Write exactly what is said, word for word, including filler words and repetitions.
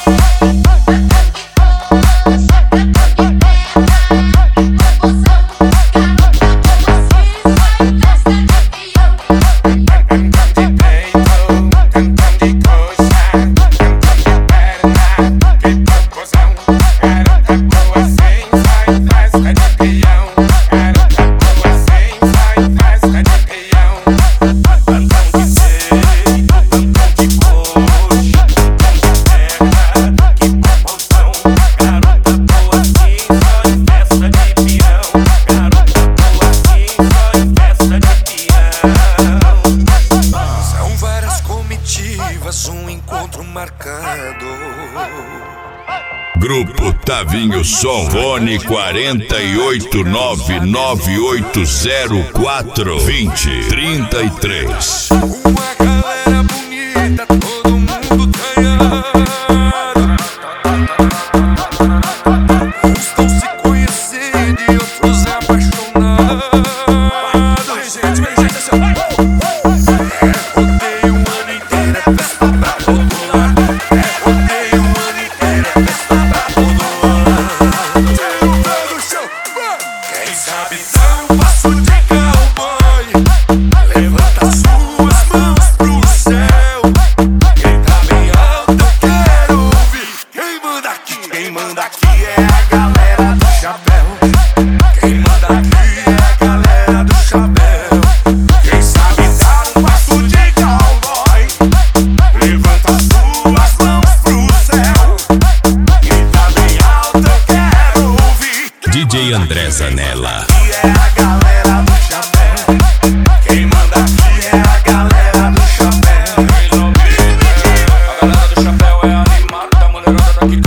Um encontro marcado. Grupo Tavinho Som, fone quatro oito nove nove oito zero quatro dois zero três três. Uma galera bonita, todo mundo ganhando. Uns estão se conhecendo e outros apaixonados. Gente, gente, gente, D J André Zanella. é a galera do chapéu. Quem manda aqui é a galera do chapéu. A galera do chapéu é animada, a mulherada daqui.